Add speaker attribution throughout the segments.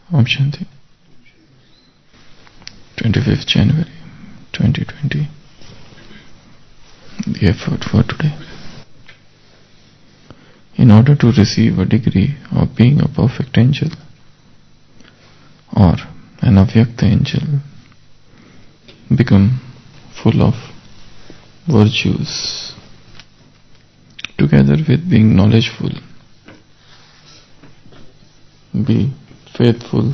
Speaker 1: Om Shanti. 25th January 2020. The effort for today. In order to receive a degree of being a perfect angel or an avyakta angel, become full of virtues together with being knowledgeful, be faithful,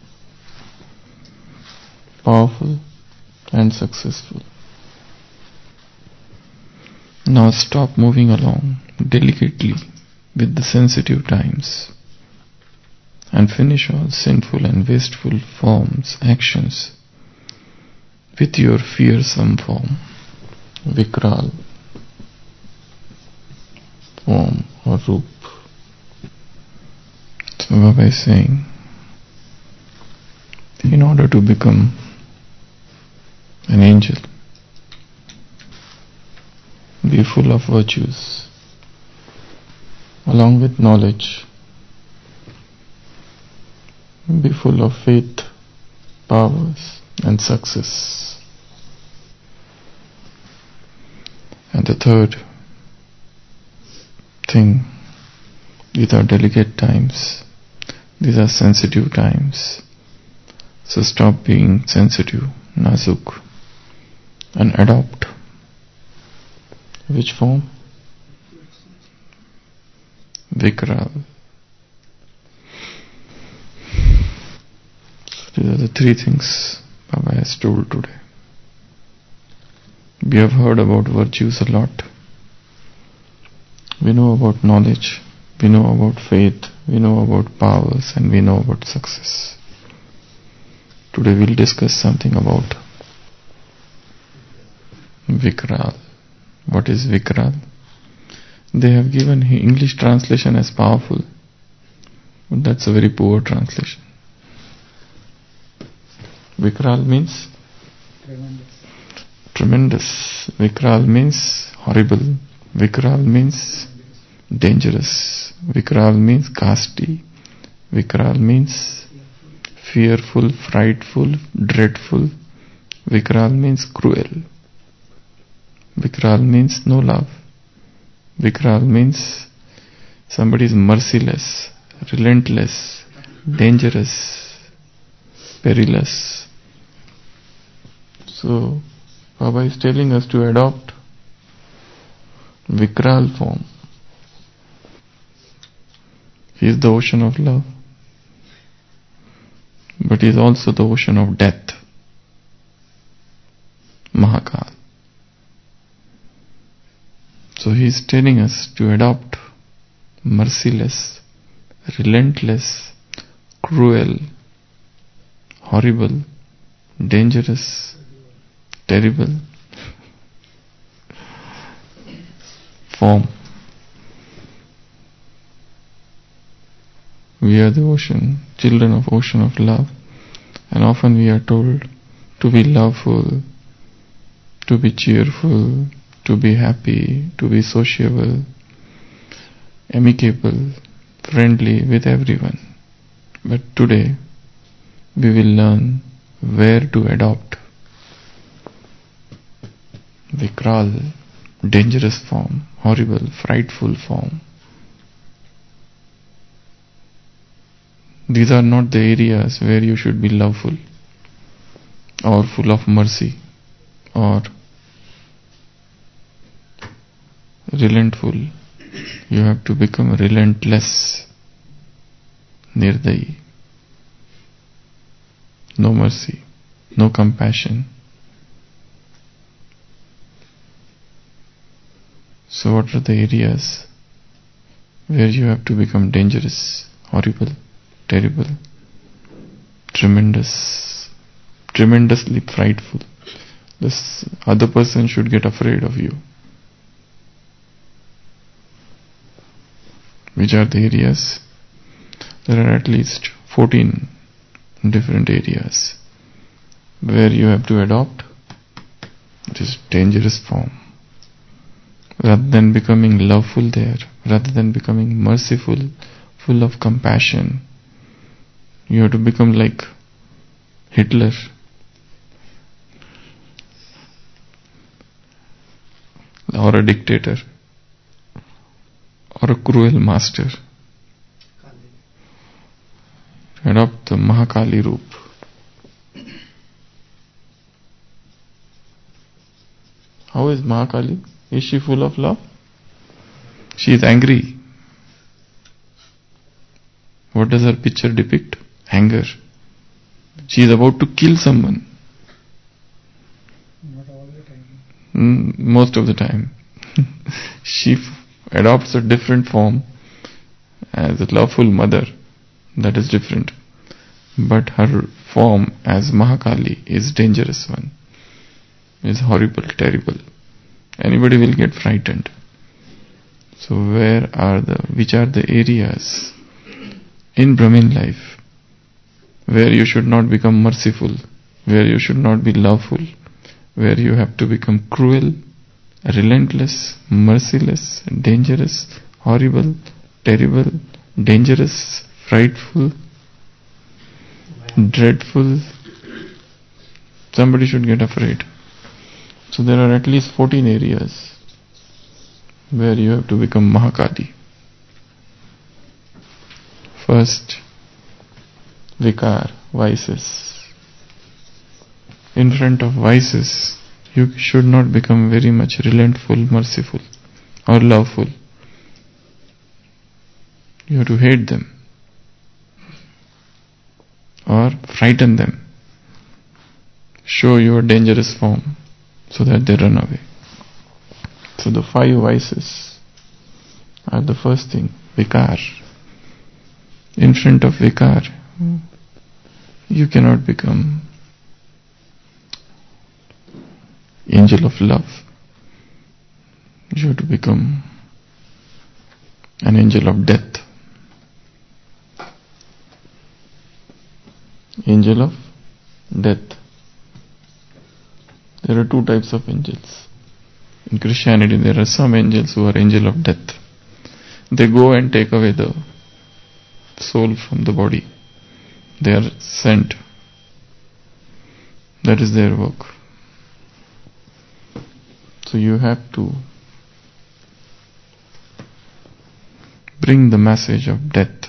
Speaker 1: powerful and successful. Now stop moving along delicately with the sensitive times and finish all sinful and wasteful forms, actions with your fearsome form, Vikral form or Roop. So Baba is saying, in order to become an angel, be full of virtues along with knowledge, be full of faith, powers and success. And the third thing, these are delicate times, these are sensitive times, so stop being sensitive, nazuk, and adopt which form? Vikral. So these are the three things Baba has told today. We have heard about virtues a lot. We know about knowledge, we know about faith, we know about powers, and we know about success. Today we'll discuss something about Vikral. What is Vikral? They have given English translation as powerful, but that's a very poor translation. Vikral means tremendous. Vikral means horrible. Vikral means dangerous. Vikral means ghastly. Vikral means fearful, frightful, dreadful. Vikral means cruel. Vikral means no love. Vikral means somebody is merciless, relentless, dangerous, perilous. So Baba is telling us to adopt Vikral form. He is the ocean of love, but he is also the ocean of death, Mahakal. So he is telling us to adopt merciless, relentless, cruel, horrible, dangerous, terrible form. We are the ocean, children of ocean of love, and often we are told to be loveful, to be cheerful, to be happy, to be sociable, amicable, friendly with everyone. But today we will learn where to adopt Vikral, dangerous form, horrible, frightful form. These are not the areas where you should be loveful or full of mercy or relentful. You have to become relentless, nirdayi, no mercy, no compassion. So what are the areas where you have to become dangerous, horrible, terrible, tremendously frightful? This other person should get afraid of you. Which are the areas? There are at least 14 different areas where you have to adopt this dangerous form. Rather than becoming loveful there, rather than becoming merciful, full of compassion, You have to become like Hitler. Or a dictator. Or a cruel master. Adopt the Mahakali Roop. How is Mahakali? Is she full of love? She is angry. What does her picture depict? Anger. She is about to kill someone.
Speaker 2: Not all the time.
Speaker 1: Most of the time. She adopts a different form as a loveful mother. That is different. But her form as Mahakali is dangerous one. Is horrible, terrible. Anybody will get frightened. So which are the areas in Brahmin life where you should not become merciful, where you should not be loveful, where you have to become cruel, relentless, merciless, dangerous, horrible, terrible, dangerous, frightful, dreadful. Somebody should get afraid. So there are at least 14 areas where you have to become Mahakali. First, Vikar, vices. In front of vices, you should not become very much relentful, merciful or loveful. You have to hate them or frighten them. Show your dangerous form so that they run away. So the 5 vices are the first thing, Vikar. In front of Vikar, you cannot become angel of love. You have to become an angel of death. Angel of death. There are 2 types of angels. In Christianity there are some angels who are angel of death. They go and take away the soul from the body. They are sent. That is their work. So you have to bring the message of death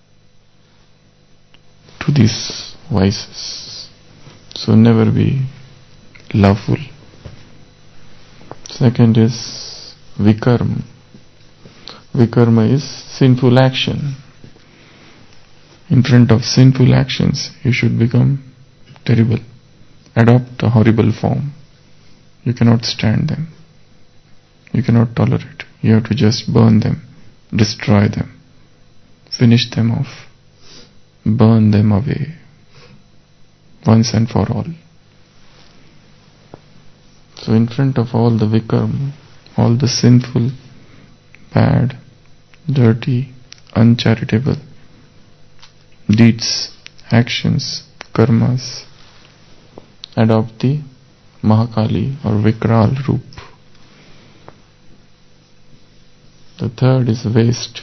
Speaker 1: to these vices. So never be loveful. Second is Vikarma. Vikarma is sinful action. In front of sinful actions, you should become terrible. Adopt a horrible form. You cannot stand them. You cannot tolerate. You have to just burn them, destroy them, finish them off, burn them away, once and for all. So in front of all the Vikarma, all the sinful, bad, dirty, uncharitable deeds, actions, karmas, adopt the Mahakali or Vikral Roop. The third is waste.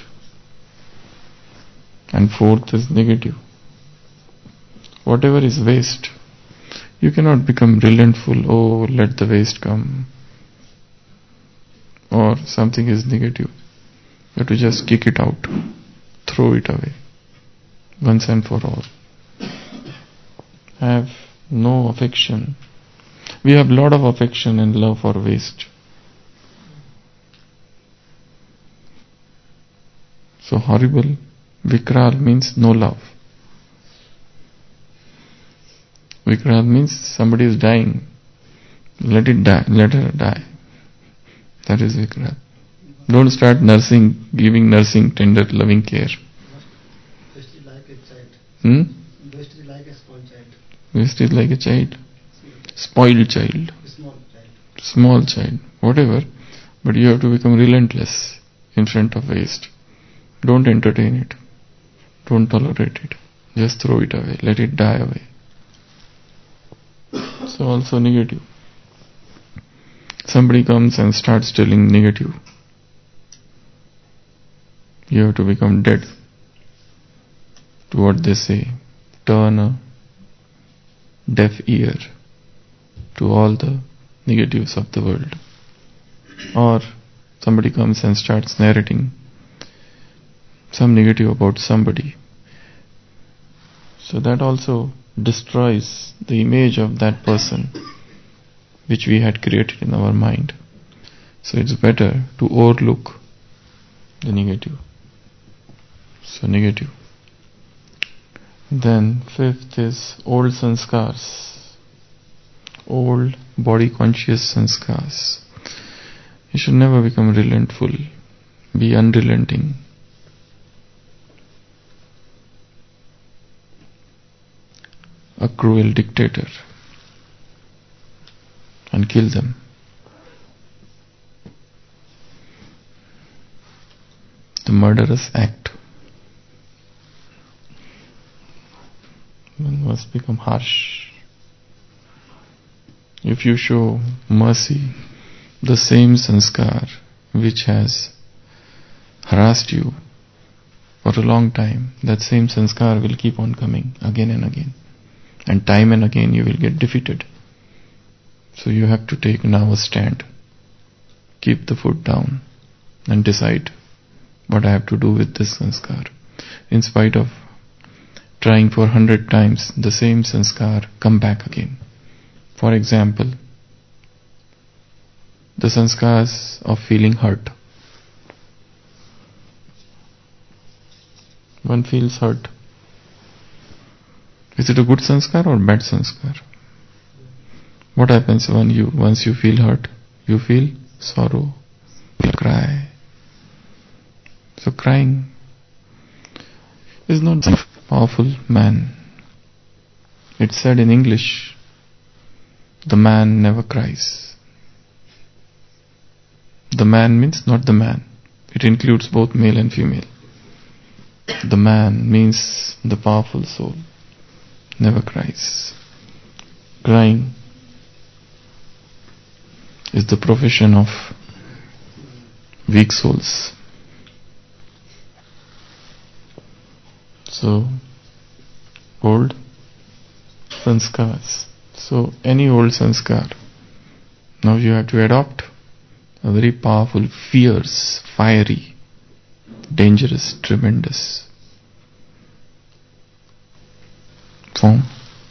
Speaker 1: And fourth is negative. Whatever is waste, you cannot become relentful, oh let the waste come. Or something is negative. You have to just kick it out, throw it away, once and for all. Have no affection. We have lot of affection and love for waste. So horrible, Vikral means no love. Vikral means somebody is dying. Let it die, let her die. That is Vikral. Don't start nursing, giving nursing, tender, loving care.
Speaker 2: Waste is like a child. Waste is like a small child.
Speaker 1: Waste is like a child. Spoiled child.
Speaker 2: Small child.
Speaker 1: Small child. Whatever. But you have to become relentless in front of waste. Don't entertain it. Don't tolerate it. Just throw it away. Let it die away. So also negative. Somebody comes and starts telling negative. You have to become dead to what they say. turn a deaf ear to all the negatives of the world. Or somebody comes and starts narrating some negative about somebody. So that also destroys the image of that person which we had created in our mind. So it's better to overlook the negative. So negative. Then fifth is old sanskars. Old body conscious sanskars. You should never become relentful. Be unrelenting. A cruel dictator and kill them. The murderous act. One must become harsh. If you show mercy, the same sanskar which has harassed you for a long time, that same sanskar will keep on coming again and again. And time and again you will get defeated. So you have to take now a stand. Keep the foot down and decide what I have to do with this sanskar. In spite of trying for 100 times, the same sanskar come back again. For example, the sanskars of feeling hurt. One feels hurt. Is it a good sanskar or bad sanskar? What happens once you feel hurt? You feel sorrow, you cry. So crying is not a powerful man. It's said in English, the man never cries. The man means not the man. It includes both male and female. The man means the powerful soul. Never cries. Crying is the profession of weak souls. So, old sanskars. So, any old sanskar. Now you have to adopt a very powerful, fierce, fiery, dangerous, tremendous form.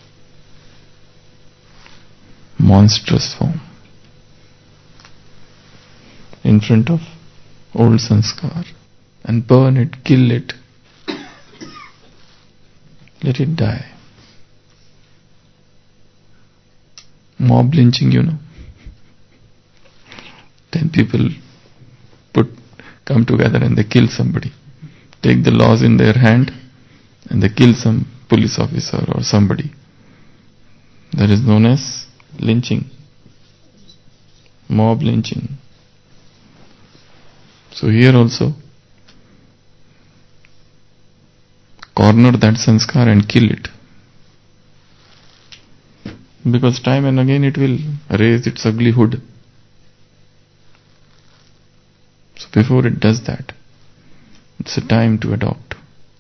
Speaker 1: Monstrous form. In front of old sanskar. And burn it, kill it. Let it die. Mob lynching, 10 people come together and they kill somebody. Take the laws in their hand and they kill some police officer or somebody. That is known as lynching. Mob lynching. So here also, corner that sanskar and kill it. Because time and again it will raise its ugly hood. So before it does that, it's a time to adopt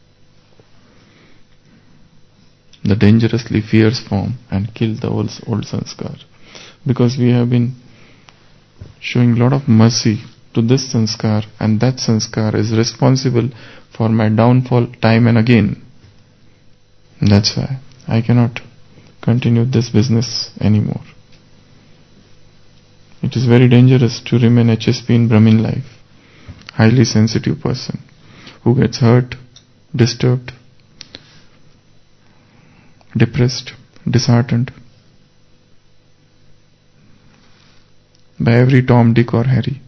Speaker 1: the dangerously fierce form and kill the old sanskar. Because we have been showing a lot of mercy to this sanskar, and that sanskar is responsible for my downfall time and again. That's why I cannot continue this business anymore. It is very dangerous to remain HSP in Brahmin life. Highly sensitive person who gets hurt, disturbed, depressed, disheartened by every Tom, Dick or Harry.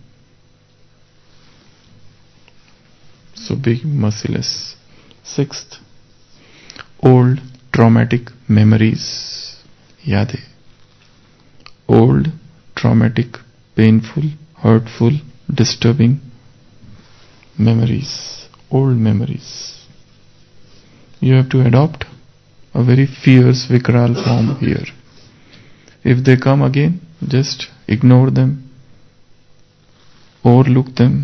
Speaker 1: So be merciless. Sixth, old traumatic memories. Yade. Old, traumatic, painful, hurtful, disturbing memories. Old memories. You have to adopt a very fierce Vikral form here. If they come again, just ignore them, overlook them,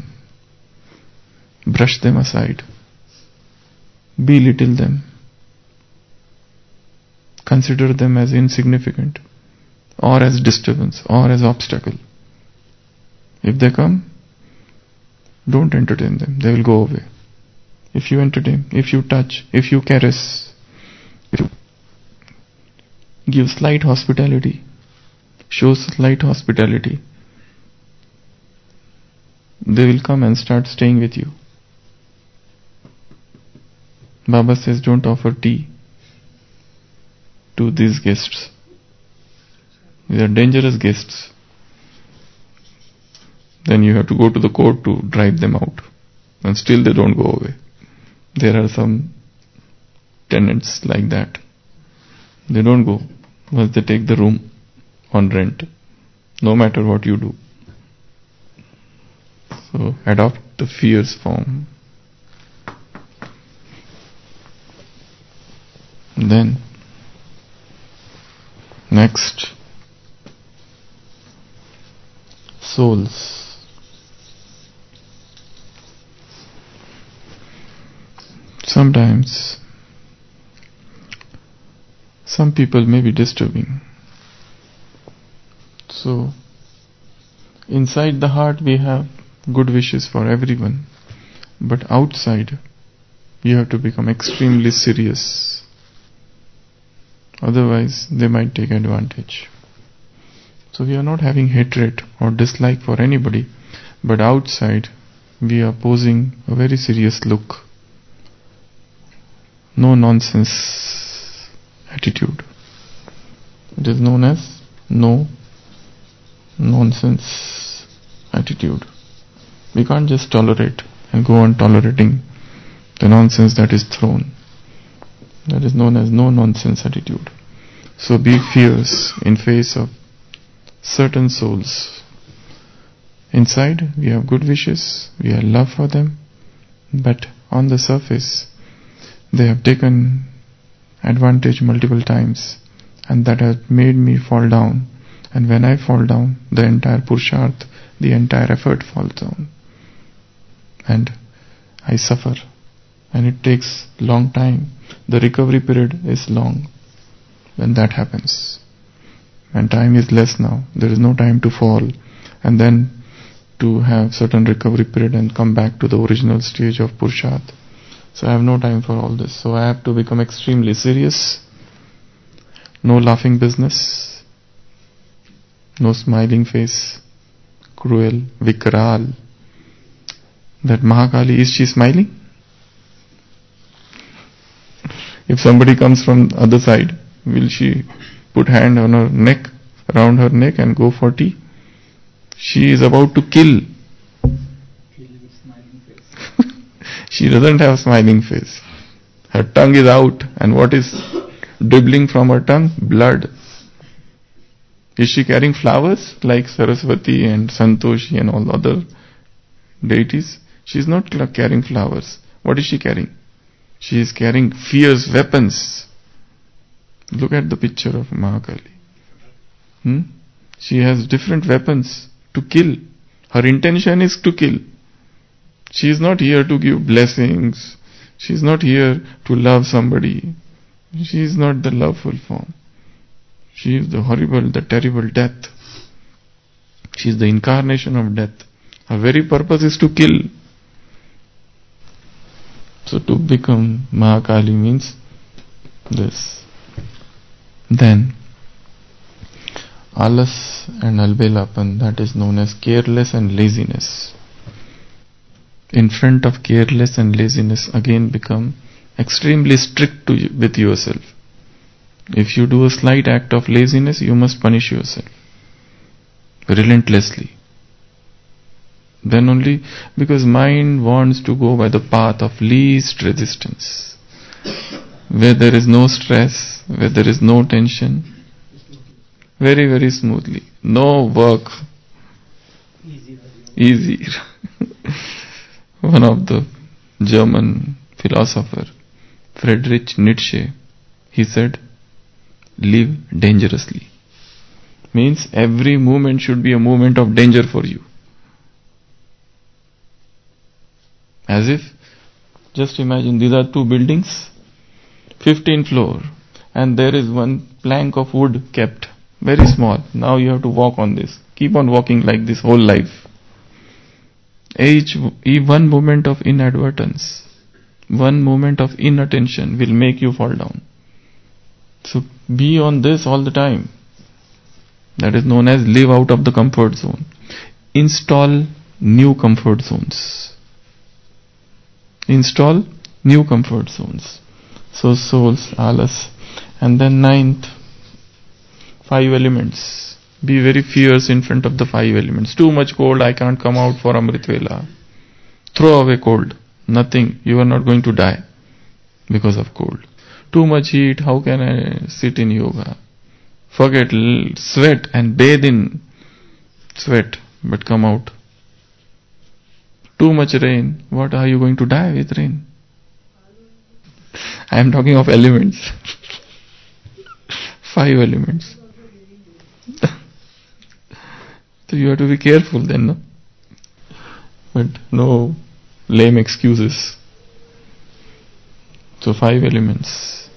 Speaker 1: brush them aside, belittle them. consider them as insignificant, or as disturbance, or as obstacle. If they come, don't entertain them, they will go away. If you entertain, if you touch, if you caress, if you give slight hospitality, show slight hospitality, they will come and start staying with you. Baba says, don't offer tea to these guests. They are dangerous guests. Then you have to go to the court to drive them out. And still they don't go away. There are some tenants like that. They don't go once they take the room on rent, no matter what you do. So adopt the fierce form. Then, next, souls. Sometimes, some people may be disturbing. So, inside the heart we have good wishes for everyone, but outside you have to become extremely serious. Otherwise, they might take advantage. So we are not having hatred or dislike for anybody, but outside we are posing a very serious look. No nonsense attitude. It is known as no nonsense attitude. We can't just tolerate and go on tolerating the nonsense that is thrown. That is known as no nonsense attitude. So be fierce in face of certain souls. Inside we have good wishes, we have love for them, but on the surface they have taken advantage multiple times, and that has made me fall down. And when I fall down, the entire Purusharth, the entire effort falls down. And I suffer. And it takes long time. The recovery period is long when that happens. And time is less now. There is no time to fall and then to have certain recovery period and come back to the original stage of Purusharth. So I have no time for all this. So I have to become extremely serious. No laughing business. No smiling face. Cruel, Vikral. That Mahakali, is she smiling? If somebody comes from the other side, will she put hand on her neck, around her neck and go for tea? She is about to kill. She doesn't have a smiling face. Her tongue is out, and what is dribbling from her tongue? Blood. Is she carrying flowers like Saraswati and Santoshi and all other deities? She is not carrying flowers. What is she carrying? She is carrying fierce weapons. Look at the picture of Mahakali. She has different weapons to kill. Her intention is to kill. She is not here to give blessings. She is not here to love somebody. She is not the loveful form. She is the horrible, the terrible death. She is the incarnation of death. Her very purpose is to kill. So to become Mahakali means this. Then, Alas and Albelapan, that is known as careless and laziness. In front of careless and laziness, again become extremely strict with yourself. If you do a slight act of laziness, you must punish yourself relentlessly. Then only, because mind wants to go by the path of least resistance, where there is no stress, where there is no tension, very, very smoothly. No work. Easy. One of the German philosopher, Friedrich Nietzsche, he said, live dangerously. Means every moment should be a moment of danger for you. As if, just imagine, these are two buildings, 15th floor, and there is one plank of wood kept, very small. Now you have to walk on this. Keep on walking like this whole life. One moment of inadvertence, one moment of inattention will make you fall down. So be on this all the time. That is known as live out of the comfort zone. Install new comfort zones. Install new comfort zones. So souls, alas. And then 9th, 5 elements. Be very fierce in front of the 5 elements. Too much cold, I can't come out for Amrit Vela. Throw away cold. Nothing. You are not going to die because of cold. Too much heat, how can I sit in yoga? Forget, sweat and bathe in sweat, but come out. Too much rain, what are you going to die with rain? I am talking of elements. 5 elements. So you have to be careful then, no? But no lame excuses. So 5 elements.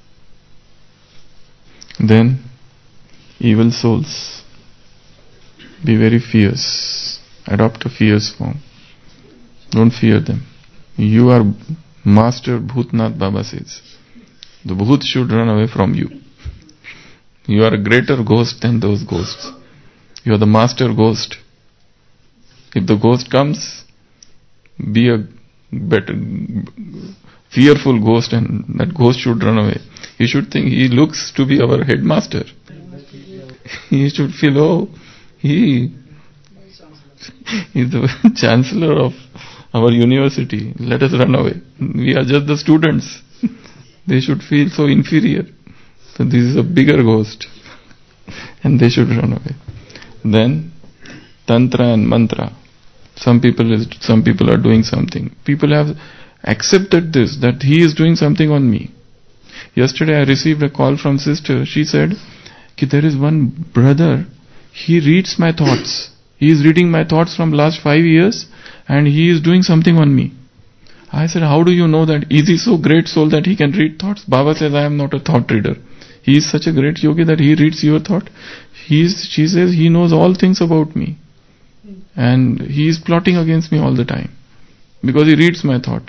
Speaker 1: Then evil souls. Be very fierce. Adopt a fierce form. Don't fear them. You are Master Bhutnath Baba says. The Bhut should run away from you. You are a greater ghost than those ghosts. You are the master ghost. If the ghost comes, be a better, fearful ghost, and that ghost should run away. He should think he looks to be our headmaster. He should feel, oh, he is the chancellor of our university. Let us run away. We are just the students. They should feel so inferior. So this is a bigger ghost. And they should run away. Then, Tantra and Mantra. Some people are doing something. People have accepted this, that he is doing something on me. Yesterday I received a call from sister. She said, there is one brother, he reads my thoughts. He is reading my thoughts from last 5 years and he is doing something on me. I said, how do you know that? Is he so great soul that he can read thoughts? Baba says, I am not a thought reader. He is such a great yogi that he reads your thought. She says, he knows all things about me. And he is plotting against me all the time. Because he reads my thought.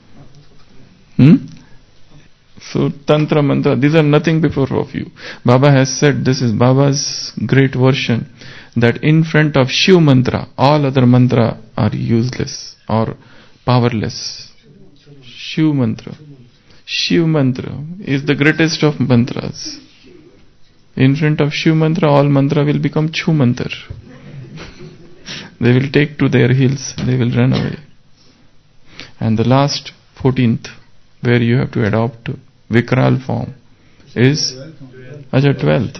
Speaker 1: So, Tantra, Mantra, these are nothing before of you. Baba has said, this is Baba's great version, that in front of Shiv Mantra, all other mantra are useless or powerless. Shiv Mantra. Shiv Mantra is the greatest of mantras. In front of Shiv Mantra, all mantra will become Chu Mantra. They will take to their heels, they will run away. And the last, 14th, where you have to adopt Vikral form is 12th.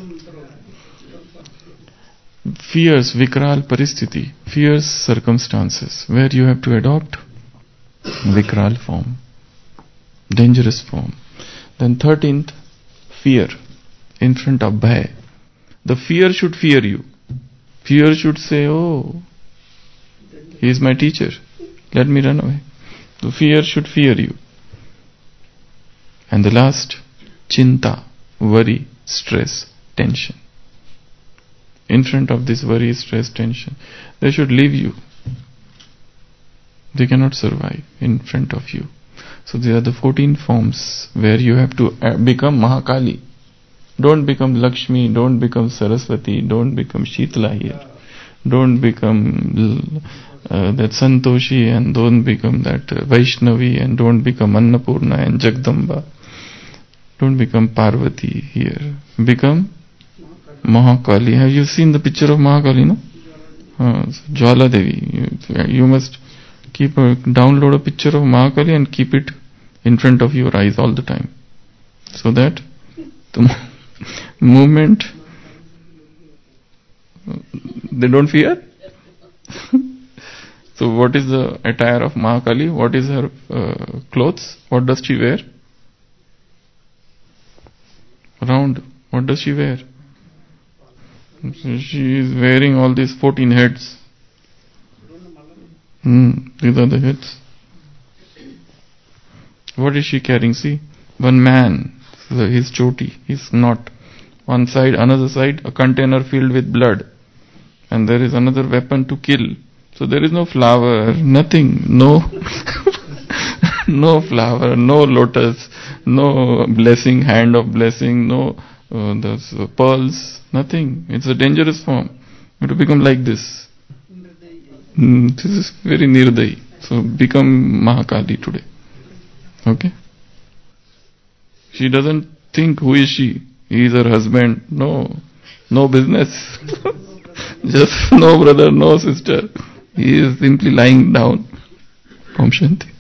Speaker 1: Fierce Vikral Paristiti, fierce circumstances, where you have to adopt Vikral form, dangerous form. Then 13th, fear, in front of Bhai. The fear should fear you. Fear should say, oh, he is my teacher, let me run away. The fear should fear you. And the last, Chinta, worry, stress, tension. In front of this worry, stress, tension, they should leave you. They cannot survive in front of you. So these are the 14 forms where you have to become Mahakali. Don't become Lakshmi, don't become Saraswati, don't become Shitla here. Don't become that Santoshi, and don't become that Vaishnavi, and don't become Annapurna and Jagdamba. Don't become Parvati here. Become Mahakali. Have you seen the picture of Mahakali, no? Jwala Devi. You must download a picture of Mahakali and keep it in front of your eyes all the time. So that the movement, they don't fear. So what is the attire of Mahakali? What is her clothes? What does she wear? Round. What does she wear? She is wearing all these 14 heads. These are the heads. What is she carrying? See, one man his choti, his knot. One side, another side, a container filled with blood. And there is another weapon to kill. So there is no flower, nothing, no no flower, no lotus, no blessing, hand of blessing, no those pearls, nothing. It's a dangerous form. You have to become like this. This is very nirdayi. So become Mahakali today. Okay? She doesn't think who is she. He is her husband. No business. Just no brother, no sister. He is simply lying down. Om Shanti.